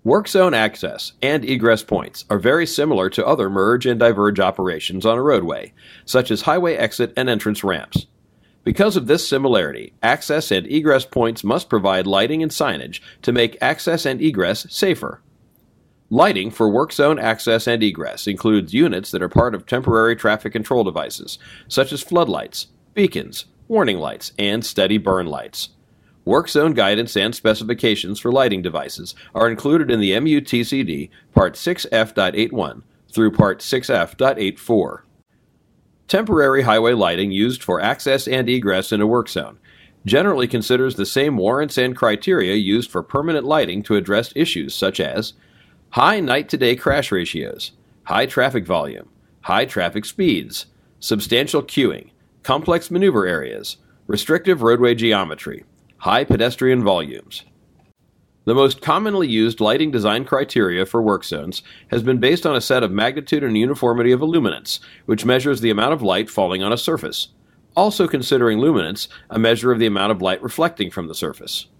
Work zone access and egress points are very similar to other merge and diverge operations on a roadway, such as highway exit and entrance ramps. Because of this similarity, access and egress points must provide lighting and signage to make access and egress safer. Lighting for work zone access and egress includes units that are part of temporary traffic control devices, such as floodlights, beacons, warning lights, and steady burn lights. Work zone guidance and specifications for lighting devices are included in the MUTCD Part 6F.81 through Part 6F.84. Temporary highway lighting used for access and egress in a work zone generally considers the same warrants and criteria used for permanent lighting to address issues such as high night-to-day crash ratios, high traffic volume, high traffic speeds, substantial queuing, complex maneuver areas, restrictive roadway geometry, high pedestrian volumes. The most commonly used lighting design criteria for work zones has been based on a set of magnitude and uniformity of illuminance, which measures the amount of light falling on a surface, also considering luminance a measure of the amount of light reflecting from the surface.